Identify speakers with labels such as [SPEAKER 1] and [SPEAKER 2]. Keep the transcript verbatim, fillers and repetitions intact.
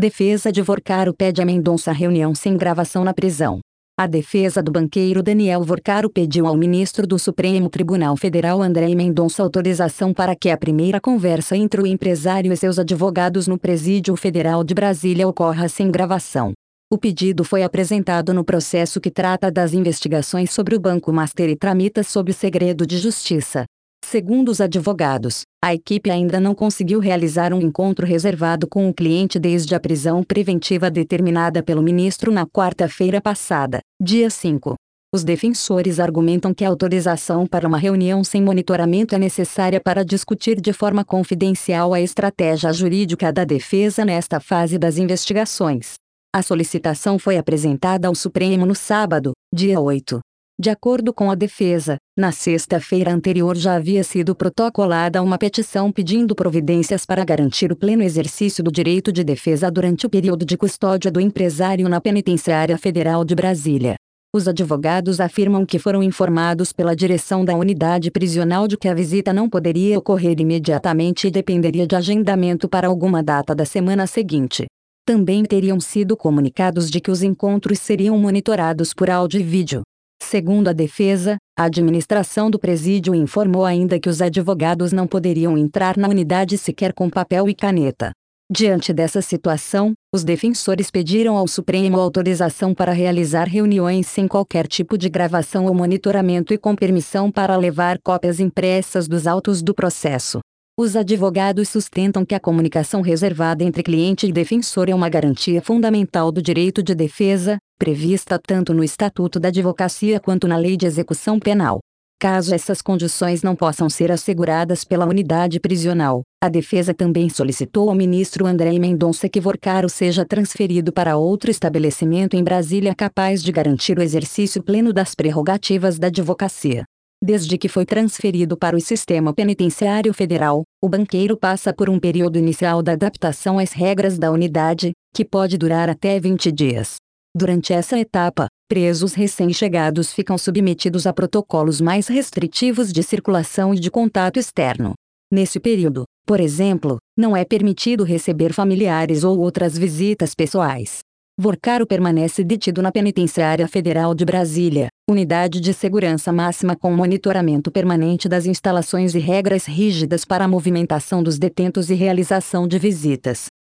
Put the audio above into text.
[SPEAKER 1] Defesa de Vorcaro pede a Mendonça reunião sem gravação na prisão. A defesa do banqueiro Daniel Vorcaro pediu ao ministro do Supremo Tribunal Federal André Mendonça autorização para que a primeira conversa entre o empresário e seus advogados no Presídio Federal de Brasília ocorra sem gravação. O pedido foi apresentado no processo que trata das investigações sobre o Banco Master e tramita sob segredo de justiça. Segundo os advogados, a equipe ainda não conseguiu realizar um encontro reservado com o cliente desde a prisão preventiva determinada pelo ministro na quarta-feira passada, dia cinco. Os defensores argumentam que a autorização para uma reunião sem monitoramento é necessária para discutir de forma confidencial a estratégia jurídica da defesa nesta fase das investigações. A solicitação foi apresentada ao Supremo no sábado, dia oito. De acordo com a defesa, na sexta-feira anterior já havia sido protocolada uma petição pedindo providências para garantir o pleno exercício do direito de defesa durante o período de custódia do empresário na Penitenciária Federal de Brasília. Os advogados afirmam que foram informados pela direção da unidade prisional de que a visita não poderia ocorrer imediatamente e dependeria de agendamento para alguma data da semana seguinte. Também teriam sido comunicados de que os encontros seriam monitorados por áudio e vídeo. Segundo a defesa, a administração do presídio informou ainda que os advogados não poderiam entrar na unidade sequer com papel e caneta. Diante dessa situação, os defensores pediram ao Supremo autorização para realizar reuniões sem qualquer tipo de gravação ou monitoramento e com permissão para levar cópias impressas dos autos do processo. Os advogados sustentam que a comunicação reservada entre cliente e defensor é uma garantia fundamental do direito de defesa, prevista tanto no Estatuto da Advocacia quanto na Lei de Execução Penal. Caso essas condições não possam ser asseguradas pela unidade prisional, a defesa também solicitou ao ministro André Mendonça que Vorcaro seja transferido para outro estabelecimento em Brasília capaz de garantir o exercício pleno das prerrogativas da advocacia. Desde que foi transferido para o sistema penitenciário federal, o banqueiro passa por um período inicial da adaptação às regras da unidade, que pode durar até vinte dias. Durante essa etapa, presos recém-chegados ficam submetidos a protocolos mais restritivos de circulação e de contato externo. Nesse período, por exemplo, não é permitido receber familiares ou outras visitas pessoais. Vorcaro permanece detido na Penitenciária Federal de Brasília, unidade de segurança máxima com monitoramento permanente das instalações e regras rígidas para a movimentação dos detentos e realização de visitas.